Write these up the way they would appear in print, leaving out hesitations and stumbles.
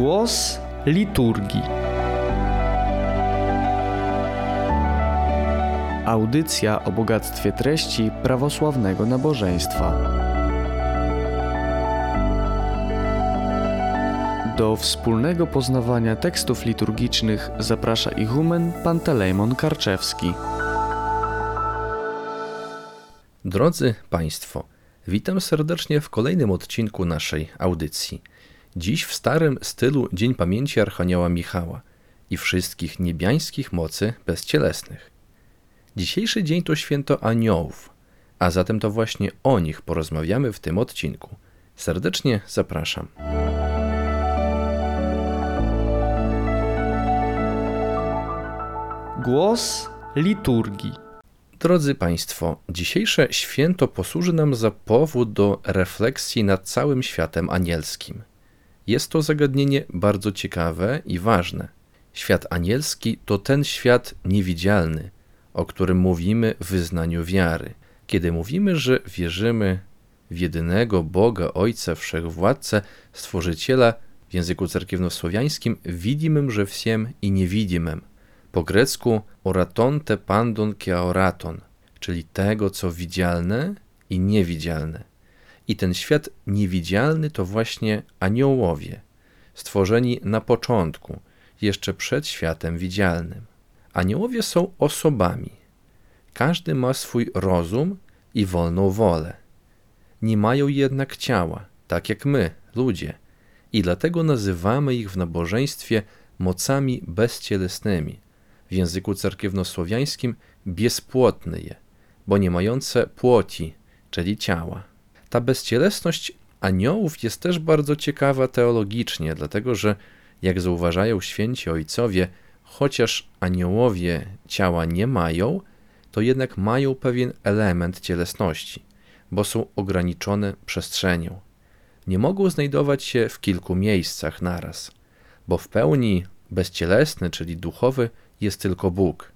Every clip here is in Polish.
Głos liturgii. Audycja o bogactwie treści prawosławnego nabożeństwa. Do wspólnego poznawania tekstów liturgicznych zaprasza ichumen Pantelejmon Karczewski. Drodzy Państwo, witam serdecznie w kolejnym odcinku naszej audycji. Dziś w starym stylu Dzień Pamięci Archanioła Michała i wszystkich niebiańskich mocy bezcielesnych. Dzisiejszy dzień to święto aniołów, a zatem to właśnie o nich porozmawiamy w tym odcinku. Serdecznie zapraszam. Głos liturgii. Drodzy Państwo, dzisiejsze święto posłuży nam za powód do refleksji nad całym światem anielskim. Jest to zagadnienie bardzo ciekawe i ważne. Świat anielski to ten świat niewidzialny, o którym mówimy w wyznaniu wiary. Kiedy mówimy, że wierzymy w jedynego Boga, Ojca, Wszechwładcę, Stworzyciela, w języku cerkiewnosłowiańskim widimym, że wsiem i niewidimym. Po grecku oratonte pandon ke oraton, czyli tego, co widzialne i niewidzialne. I ten świat niewidzialny to właśnie aniołowie, stworzeni na początku, jeszcze przed światem widzialnym. Aniołowie są osobami. Każdy ma swój rozum i wolną wolę. Nie mają jednak ciała, tak jak my, ludzie, i dlatego nazywamy ich w nabożeństwie mocami bezcielesnymi, w języku cerkiewnosłowiańskim bezpłotnyje, bo nie mające płoci, czyli ciała. Ta bezcielesność aniołów jest też bardzo ciekawa teologicznie, dlatego że, jak zauważają święci ojcowie, chociaż aniołowie ciała nie mają, to jednak mają pewien element cielesności, bo są ograniczone przestrzenią. Nie mogą znajdować się w kilku miejscach naraz, bo w pełni bezcielesny, czyli duchowy, jest tylko Bóg.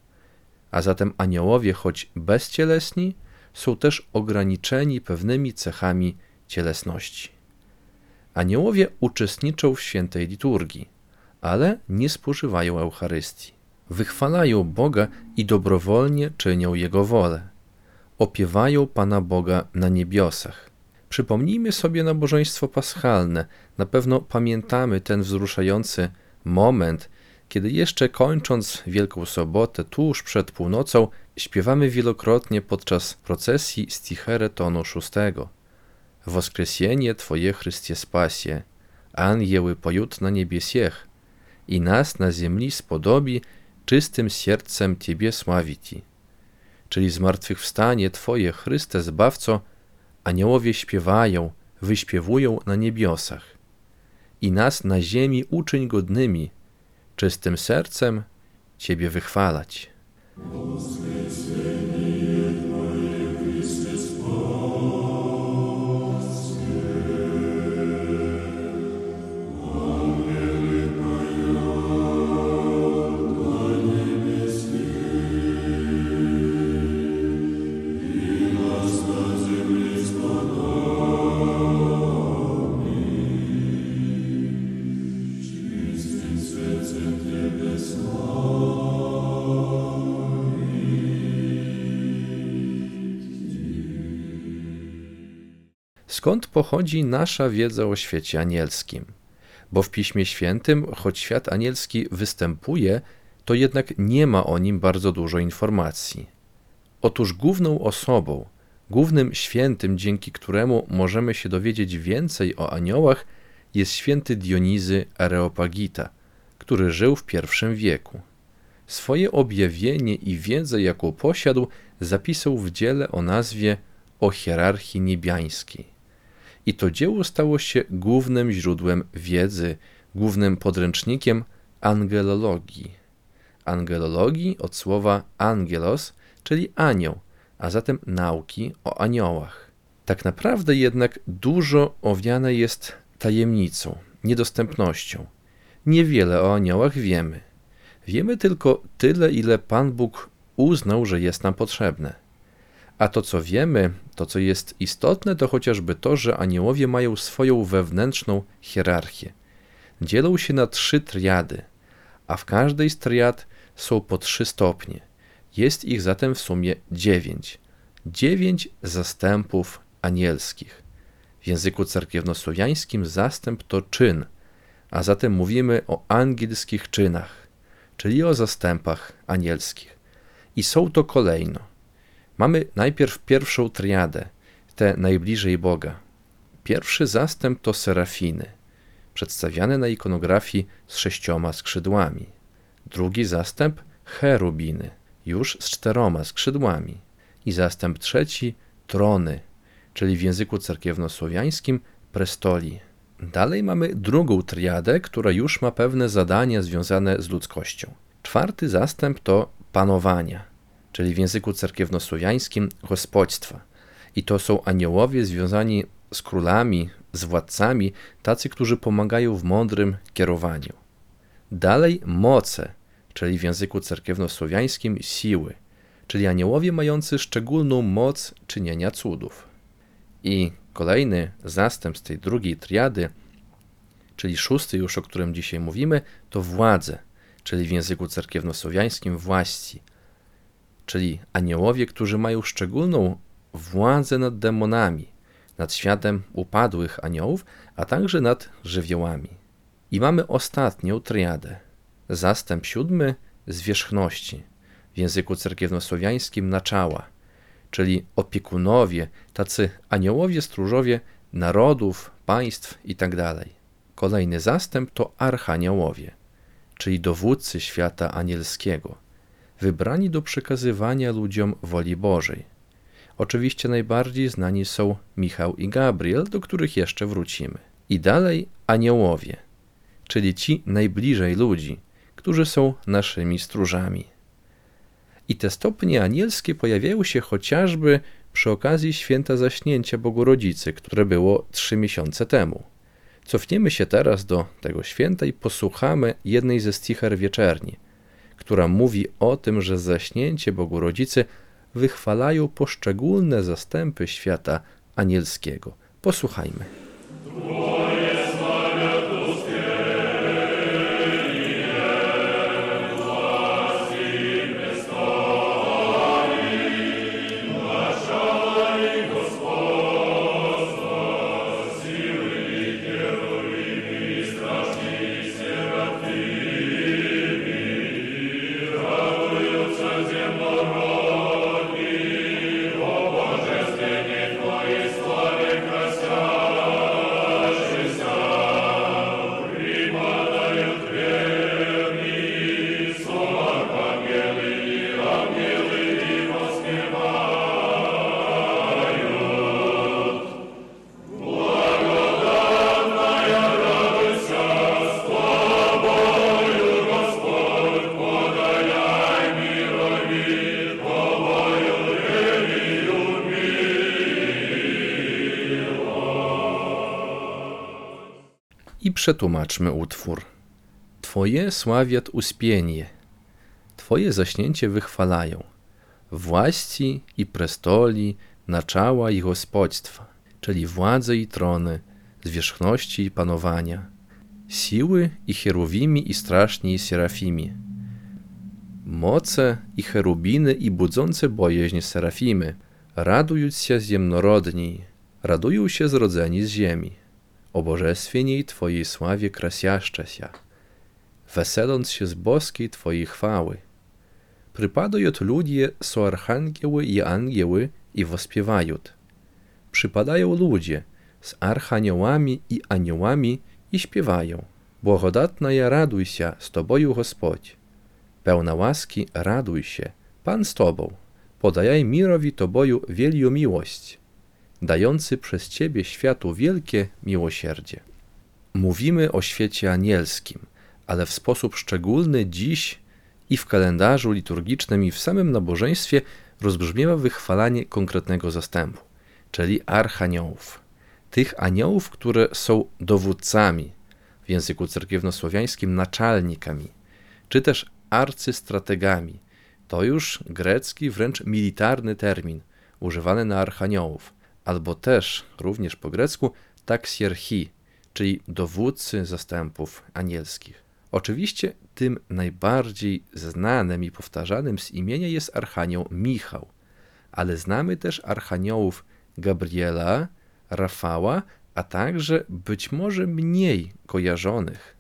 A zatem aniołowie, choć bezcielesni, są też ograniczeni pewnymi cechami cielesności. Aniołowie uczestniczą w świętej liturgii, ale nie spożywają Eucharystii. Wychwalają Boga i dobrowolnie czynią Jego wolę. Opiewają Pana Boga na niebiosach. Przypomnijmy sobie nabożeństwo paschalne. Na pewno pamiętamy ten wzruszający moment, kiedy jeszcze kończąc Wielką Sobotę, tuż przed północą, śpiewamy wielokrotnie podczas procesji Stichere tonu 6. Woskresenie Twoje Chrystie spasie, angieły pojut na niebiesiech i nas na ziemi spodobi czystym sercem Ciebie sławiti. Czyli zmartwychwstanie Twoje, Chryste Zbawco, aniołowie śpiewają, wyśpiewują na niebiosach. I nas na ziemi uczyń godnymi, czystym sercem Ciebie wychwalać. Skąd pochodzi nasza wiedza o świecie anielskim? Bo w Piśmie Świętym, choć świat anielski występuje, to jednak nie ma o nim bardzo dużo informacji. Otóż główną osobą, głównym świętym, dzięki któremu możemy się dowiedzieć więcej o aniołach, jest święty Dionizy Areopagita, który żył w I wieku. Swoje objawienie i wiedzę, jaką posiadł, zapisał w dziele o nazwie O hierarchii niebiańskiej. I to dzieło stało się głównym źródłem wiedzy, głównym podręcznikiem angelologii. Angelologii od słowa angelos, czyli anioł, a zatem nauki o aniołach. Tak naprawdę jednak dużo owiane jest tajemnicą, niedostępnością. Niewiele o aniołach wiemy. Wiemy tylko tyle, ile Pan Bóg uznał, że jest nam potrzebne. A to, co wiemy, to, co jest istotne, to chociażby to, że aniołowie mają swoją wewnętrzną hierarchię. dzielą się na 3 triady, a w każdej z triad są po 3 stopnie. Jest ich zatem w sumie 9. 9 zastępów anielskich. W języku cerkiewnosłowiańskim zastęp to czyn, a zatem mówimy o angielskich czynach, czyli o zastępach anielskich. I są to kolejno. Mamy najpierw pierwszą triadę, tę najbliżej Boga. Pierwszy zastęp to serafiny, przedstawiane na ikonografii z 6 skrzydłami. Drugi zastęp cherubiny, już z 4 skrzydłami. I zastęp trzeci trony, czyli w języku cerkiewnosłowiańskim prestoli. Dalej mamy drugą triadę, która już ma pewne zadania związane z ludzkością. 4 zastęp to panowania, czyli w języku cerkiewnosłowiańskim gospodźstwa. I to są aniołowie związani z królami, z władcami, tacy, którzy pomagają w mądrym kierowaniu. Dalej moce, czyli w języku cerkiewnosłowiańskim siły, czyli aniołowie mający szczególną moc czynienia cudów. I kolejny zastęp z tej drugiej triady, czyli 6 już, o którym dzisiaj mówimy, to władze, czyli w języku cerkiewnosłowiańskim właści, czyli aniołowie, którzy mają szczególną władzę nad demonami, nad światem upadłych aniołów, a także nad żywiołami. I mamy ostatnią triadę, zastęp 7 zwierzchności, w języku cerkiewnosłowiańskim naczała, czyli opiekunowie, tacy aniołowie, stróżowie narodów, państw itd. Kolejny zastęp to archaniołowie, czyli dowódcy świata anielskiego, wybrani do przekazywania ludziom woli Bożej. Oczywiście najbardziej znani są Michał i Gabriel, do których jeszcze wrócimy. I dalej aniołowie, czyli ci najbliżej ludzi, którzy są naszymi stróżami. I te stopnie anielskie pojawiają się chociażby przy okazji święta Zaśnięcia Bogorodzicy, które było 3 miesiące temu. Cofniemy się teraz do tego święta i posłuchamy jednej ze sticher wieczerni, która mówi o tym, że Zaśnięcie Bogorodzicy wychwalają poszczególne zastępy świata anielskiego. Posłuchajmy. I przetłumaczmy utwór. Twoje sławiat uspienie, Twoje zaśnięcie wychwalają, właści i prestoli, naczała i gospodźstwa, czyli władze i trony, zwierzchności i panowania, siły i cherubimi i straszni i serafimi, moce i cherubiny i budzące bojaźń serafimy, radują się ziemnorodni, radują się zrodzeni z ziemi. O bożestwie i Twojej sławie krasiaszcza się, weseląc się z boskiej Twojej chwały. Przypadają ludzie, są archangieły i angieły i wospiewają. Przypadają ludzie z archaniołami i aniołami i śpiewają. Błogodatna ja raduj się z Tobою Господь. Pełna łaski raduj się, Pan z Tobą. Podajaj mirowi Tobою wielką miłość, dający przez Ciebie światu wielkie miłosierdzie. Mówimy o świecie anielskim, ale w sposób szczególny dziś i w kalendarzu liturgicznym i w samym nabożeństwie rozbrzmiewa wychwalanie konkretnego zastępu, czyli archaniołów. Tych aniołów, które są dowódcami, w języku cerkiewnosłowiańskim naczelnikami, czy też arcystrategami. To już grecki, wręcz militarny termin, używany na archaniołów, albo też, również po grecku, taksierchi, czyli dowódcy zastępów anielskich. Oczywiście tym najbardziej znanym i powtarzanym z imienia jest archanioł Michał, ale znamy też archaniołów Gabriela, Rafała, a także być może mniej kojarzonych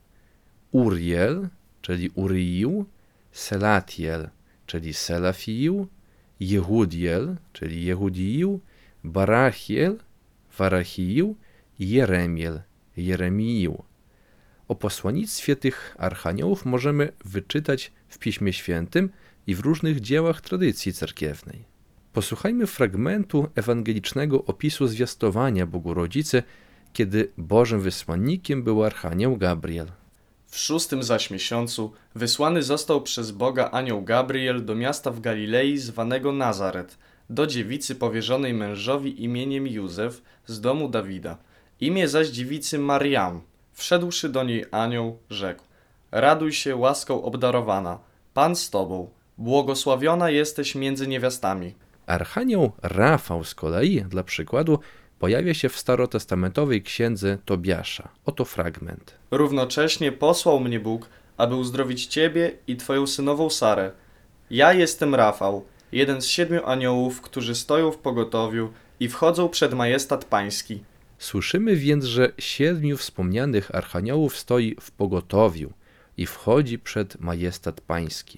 Uriel, czyli Uriił, Selatiel, czyli Selafiił, Jehudiel, czyli Jehudiił, Barachiel, Warachiił i Jeremiel, Jeremiił. O posłannictwie tych archaniołów możemy wyczytać w Piśmie Świętym i w różnych dziełach tradycji cerkiewnej. Posłuchajmy fragmentu ewangelicznego opisu zwiastowania Bogu Rodzicy, kiedy Bożym wysłannikiem był archanioł Gabriel. W 6. zaś miesiącu wysłany został przez Boga anioł Gabriel do miasta w Galilei zwanego Nazaret, do dziewicy powierzonej mężowi imieniem Józef z domu Dawida. Imię zaś dziewicy Mariam. Wszedłszy do niej anioł, rzekł: Raduj się, łaską obdarowana, Pan z tobą, błogosławiona jesteś między niewiastami. Archanioł Rafał z kolei, dla przykładu, pojawia się w starotestamentowej księdze Tobiasza. Oto fragment. Równocześnie posłał mnie Bóg, aby uzdrowić ciebie i twoją synową Sarę. Ja jestem Rafał, jeden z 7 aniołów, którzy stoją w pogotowiu i wchodzą przed majestat pański. Słyszymy więc, że 7 wspomnianych archaniołów stoi w pogotowiu i wchodzi przed majestat pański.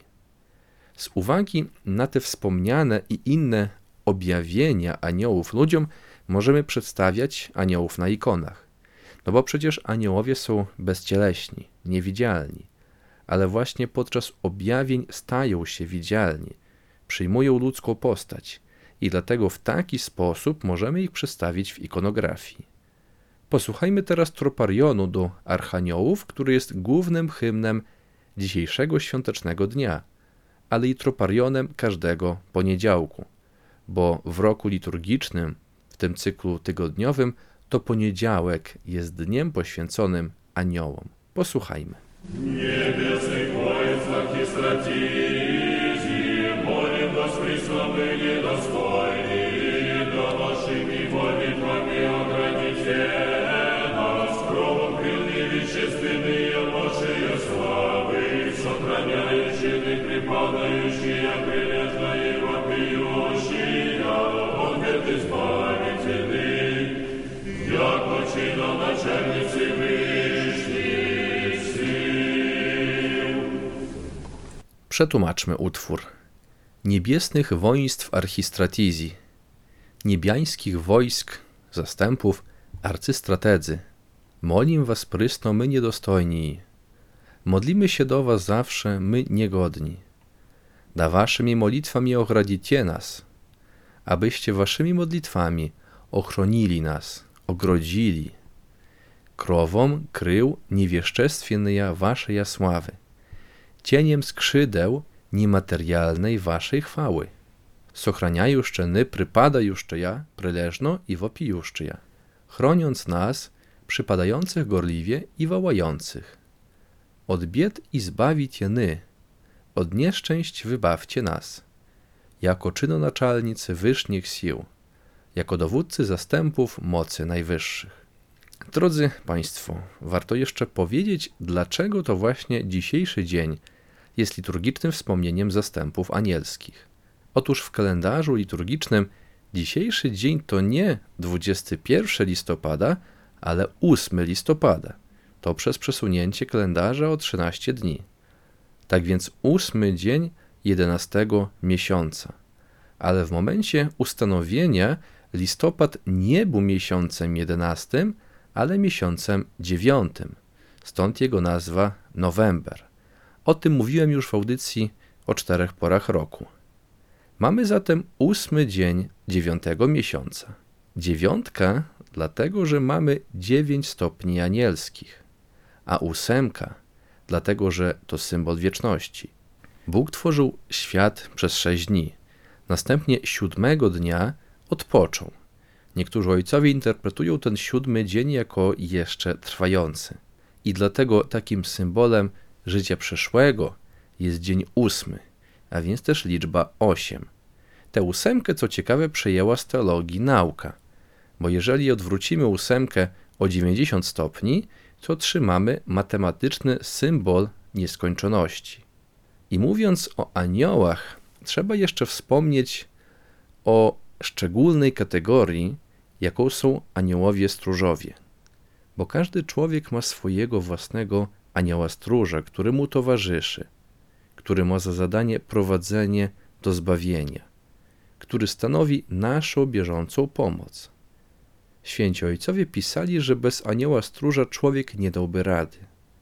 Z uwagi na te wspomniane i inne objawienia aniołów ludziom możemy przedstawiać aniołów na ikonach. No bo przecież aniołowie są bezcieleśni, niewidzialni, ale właśnie podczas objawień stają się widzialni, przyjmują ludzką postać i dlatego w taki sposób możemy ich przedstawić w ikonografii. Posłuchajmy teraz troparionu do archaniołów, który jest głównym hymnem dzisiejszego świątecznego dnia, ale i troparionem każdego poniedziałku, bo w roku liturgicznym, w tym cyklu tygodniowym, to poniedziałek jest dniem poświęconym aniołom. Posłuchajmy. Небесных войсках и стратегий, молим вас приславление достойны, да вашими молитвами оградите нас, кровом крылья вещественные вашей славы, сохраняющие припадающие, прилежные вопиющие, от бед избавительный, яко чиноначальницы вышних сил. Przetłumaczmy utwór. Niebiesnych woństw archistratizji, niebiańskich wojsk, zastępów, arcystrategzy, molim was prysno my niedostojni, modlimy się do was zawsze my niegodni. Da waszymi modlitwami ogradzicie nas, abyście waszymi modlitwami ochronili nas, ogrodzili. Krowom krył niewieszczestwiennej waszej sławy, cieniem skrzydeł niematerialnej waszej chwały. Sochraniajuszcze ny przypadajuszcze ja, przyleżno i wopijuszcze ja, chroniąc nas, przypadających gorliwie i wołających. Od bied i zbawicie ny, od nieszczęść wybawcie nas, jako czynonaczelnicy wyższych sił, jako dowódcy zastępów mocy najwyższych. Drodzy Państwo, warto jeszcze powiedzieć, dlaczego to właśnie dzisiejszy dzień jest liturgicznym wspomnieniem zastępów anielskich. Otóż w kalendarzu liturgicznym dzisiejszy dzień to nie 21 listopada, ale 8 listopada. To przez przesunięcie kalendarza o 13 dni. Tak więc 8 dzień 11 miesiąca. Ale w momencie ustanowienia listopad nie był miesiącem 11, ale miesiącem 9. Stąd jego nazwa November. O tym mówiłem już w audycji o 4 porach roku. Mamy zatem 8 dzień 9 miesiąca. 9 dlatego, że mamy 9 stopni anielskich, a 8 dlatego, że to symbol wieczności. Bóg tworzył świat przez 6 dni. Następnie 7 dnia odpoczął. Niektórzy ojcowie interpretują ten 7 dzień jako jeszcze trwający. I dlatego takim symbolem życia przeszłego jest dzień 8, a więc też liczba 8. Tę 8, co ciekawe, przejęła z teologii nauka, bo jeżeli odwrócimy 8 o 90 stopni, to otrzymamy matematyczny symbol nieskończoności. I mówiąc o aniołach, trzeba jeszcze wspomnieć o szczególnej kategorii, jaką są aniołowie stróżowie. Bo każdy człowiek ma swojego własnego anioła stróża, który mu towarzyszy, który ma za zadanie prowadzenie do zbawienia, który stanowi naszą bieżącą pomoc. Święci ojcowie pisali, że bez anioła stróża człowiek nie dałby rady.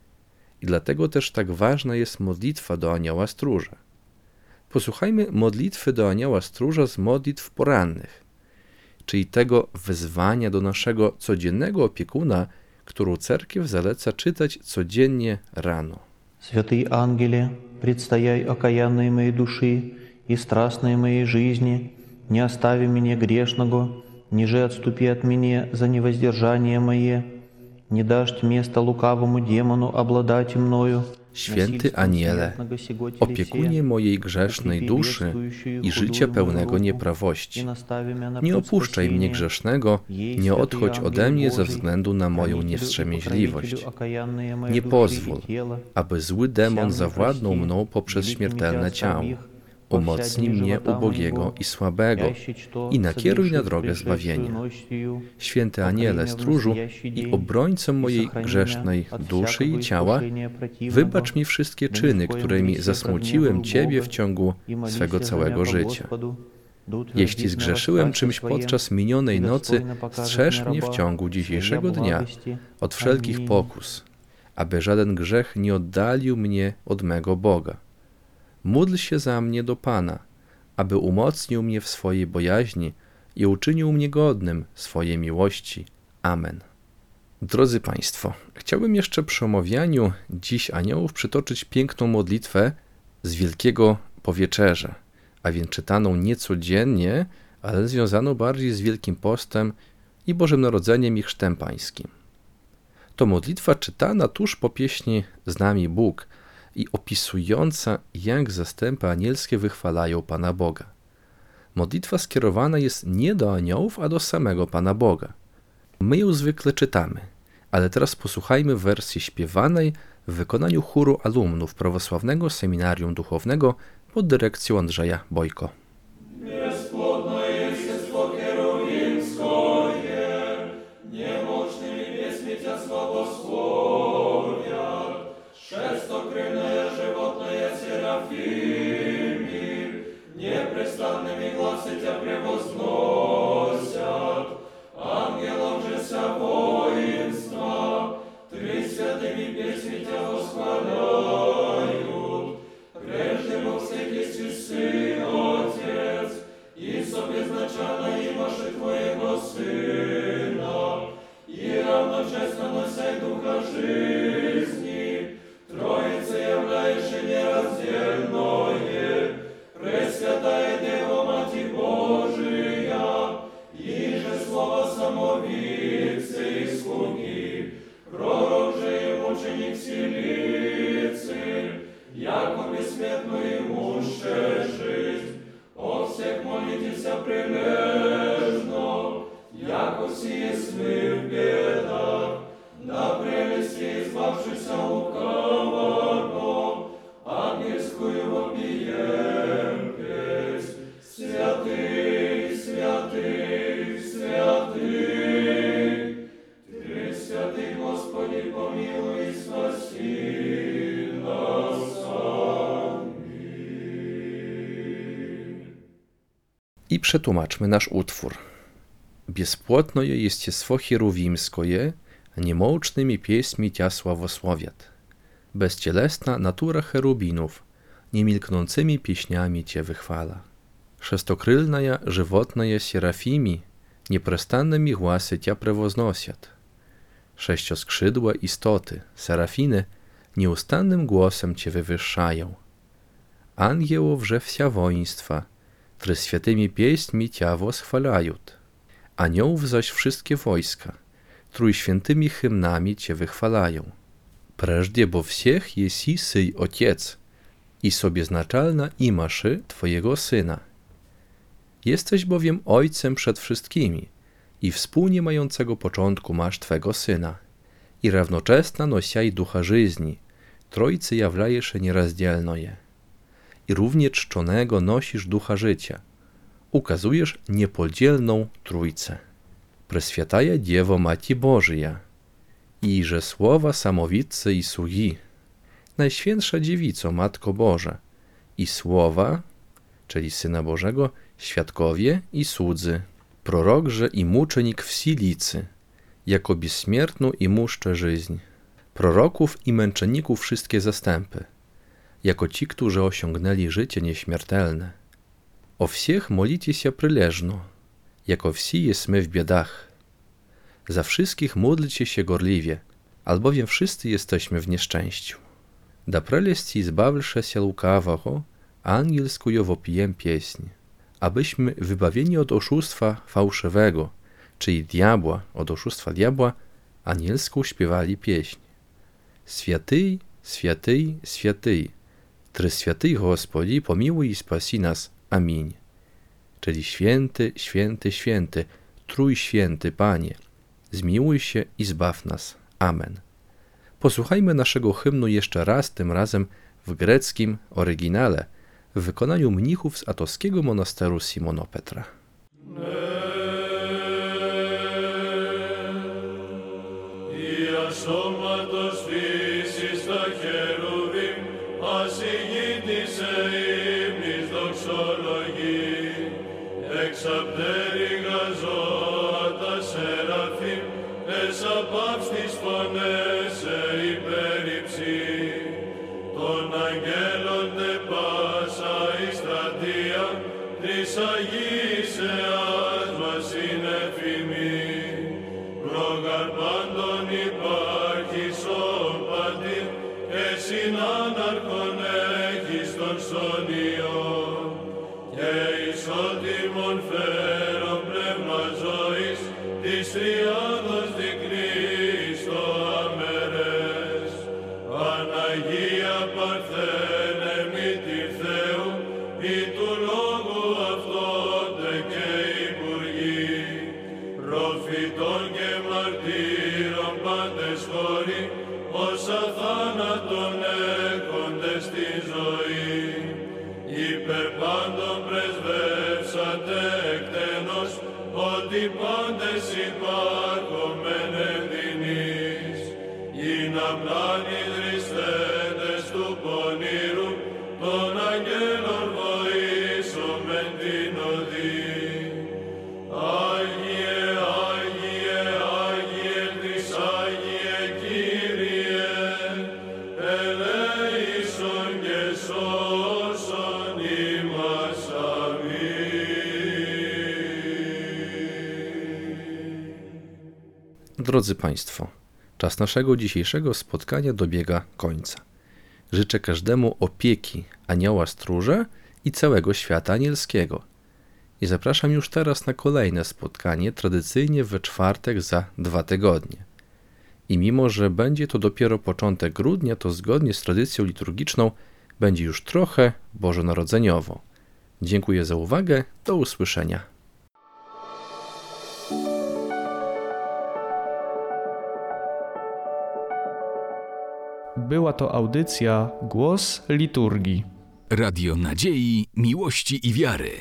I dlatego też tak ważna jest modlitwa do anioła stróża. Posłuchajmy modlitwy do anioła stróża z modlitw porannych, czyli tego wezwania do naszego codziennego opiekuna, którą cerkiew zaleca czytać codziennie rano. Святый ангеле, предстояй окаянной моей души и страстной моей жизни, не остави меня грешного, ниже отступи от меня за невоздержание мое, не дашь места лукавому демону обладать мною. Święty Aniele, opiekunie mojej grzesznej duszy i życia pełnego nieprawości, nie opuszczaj mnie grzesznego, nie odchodź ode mnie ze względu na moją niewstrzemięźliwość. Nie pozwól, aby zły demon zawładnął mną poprzez śmiertelne ciało. Umocnij mnie ubogiego i słabego i nakieruj na drogę zbawienia. Święty Aniele stróżu i obrońco mojej grzesznej duszy i ciała, wybacz mi wszystkie czyny, którymi zasmuciłem Ciebie w ciągu swego całego życia. Jeśli zgrzeszyłem czymś podczas minionej nocy, strzeż mnie w ciągu dzisiejszego dnia od wszelkich pokus, aby żaden grzech nie oddalił mnie od mego Boga. Módl się za mnie do Pana, aby umocnił mnie w swojej bojaźni i uczynił mnie godnym swojej miłości. Amen. Drodzy Państwo, chciałbym jeszcze przy omawianiu dziś aniołów przytoczyć piękną modlitwę z Wielkiego Poweczerza, a więc czytaną nie codziennie, ale związaną bardziej z Wielkim Postem i Bożym Narodzeniem i Chrztem Pańskim. To modlitwa czytana tuż po pieśni Z nami Bóg i opisująca, jak zastępy anielskie wychwalają Pana Boga. Modlitwa skierowana jest nie do aniołów, a do samego Pana Boga. My ją zwykle czytamy, ale teraz posłuchajmy wersji śpiewanej w wykonaniu chóru alumnów Prawosławnego Seminarium Duchownego pod dyrekcją Andrzeja Bojko. Непрестанными глазы тебя превозносят, ангелов же вся воинства, три святыми песни тебя восхваляют. Прежде во всех есть и Сын, Отец, и собезначально имаши Твоего Сына, и равночасно носяй Духа жизни, Троице являешь нераздельное, Пресвятая Дева, Мати Божия, иже слово самовице и слуги, пророк же и мученик Силицы, яко бессмертную имуще жизнь, о всех молитесь прилежно, яко сие сны в бедах, на прелести избавшихся лукавого, ангельскую вопием песнь. Святый, святый, святый, Ты, святый Господи, помилуй и спаси нас. I przetłumaczmy nasz utwór. Бесплотное естество херувимское, немолчными песьми Тя славословят. Bezcielesna natura cherubinów, niemilknącymi pieśniami Cię wychwala. Шестокрылная животная серафими, непрестанными гласы Тя превозносят. Sześcioskrzydłe istoty, serafiny, nieustannym głosem Cię wywyższają. Ангелов же вся воинства, тресвятыми песньми Тя восхваляют. Aniołów zaś wszystkie wojska, trójświętymi hymnami Cię wychwalają. Прежде бо всех еси сый Отец, i sobieznaczalna imaszy Twojego Syna. Jesteś bowiem Ojcem przed wszystkimi i wspólnie mającego początku masz Twego Syna, i równoczesna nosiaj ducha żyzni, Trójcy jawlaje się nierazdzielno je. I równie czczonego nosisz ducha życia, ukazujesz niepodzielną Trójcę. Preswiataja Dziewo Maci Bożja, i że słowa samowitce i sługi, Najświętsza Dziewico, Matko Boża, i słowa, czyli Syna Bożego, świadkowie i słudzy, prorokże i muczenik wsilicy, jako bezśmiertną i muszczę żyźń, proroków i męczenników wszystkie zastępy, jako ci, którzy osiągnęli życie nieśmiertelne. O wsiech molicie się pryleżno, jako wsi jesmy w biedach. Za wszystkich módlcie się gorliwie, albowiem wszyscy jesteśmy w nieszczęściu. Da preleści zbawlsze się lukawego, angielskujo wopijem pieśń, abyśmy wybawieni od oszustwa fałszywego, czyli diabła, od oszustwa diabła, anielsku śpiewali pieśń. Święty, święty, święty, Tryswięty Gospodzi, pomiłuj i spasi nas. Amin. Czyli święty, święty, święty, Trójświęty Panie, zmiłuj się i zbaw nas. Amen. Posłuchajmy naszego hymnu jeszcze raz, tym razem w greckim oryginale, w wykonaniu mnichów z atowskiego monasteru Simonopetra. Εξαπτέρυγα ζώα τα σεραφείμ, εσαπαύς τις φωνές σε υπέρυψη. Των αγγέλων τε πάσα η στρατεία, της Αγίας Εάς μας είναι φημή. Πρόγαρ πάντων υπάρχεις ο Πατήρ, εσυν άναρχον έχεις των σωνιών. Και ισότιμον φέρον πνεύμα ζωής, της τριάδος δεικνύεις το αμερές. Παναγία Παρθένε μήτηρ Θεού, ή του λόγου αυτότε και υπουργοί. Προφητών και μαρτύρων πάντες χώροι, ως αθάνατον έχοντες τη ζωή. Υπερ πάντων πρεσβεύσατε εκτενώς, ότι πάντες υπάρχομεν ευδυνείς. Ειν απλάν ιδρυσθέντες του πονήρου, των αγγέλων βοήσομεν την οδή. Άγιε, Άγιε, Άγιε της Άγιε Κύριε, ελέησον και σώσον ημάς. Αμήν. Drodzy Państwo, czas naszego dzisiejszego spotkania dobiega końca. Życzę każdemu opieki anioła stróża i całego świata anielskiego. I zapraszam już teraz na kolejne spotkanie, tradycyjnie we czwartek za 2 tygodnie. I mimo, że będzie to dopiero początek grudnia, to zgodnie z tradycją liturgiczną będzie już trochę bożonarodzeniowo. Dziękuję za uwagę, do usłyszenia. Była to audycja Głos Liturgii. Radio Nadziei, Miłości i Wiary.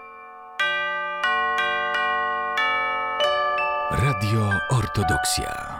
Radio Ortodoksja.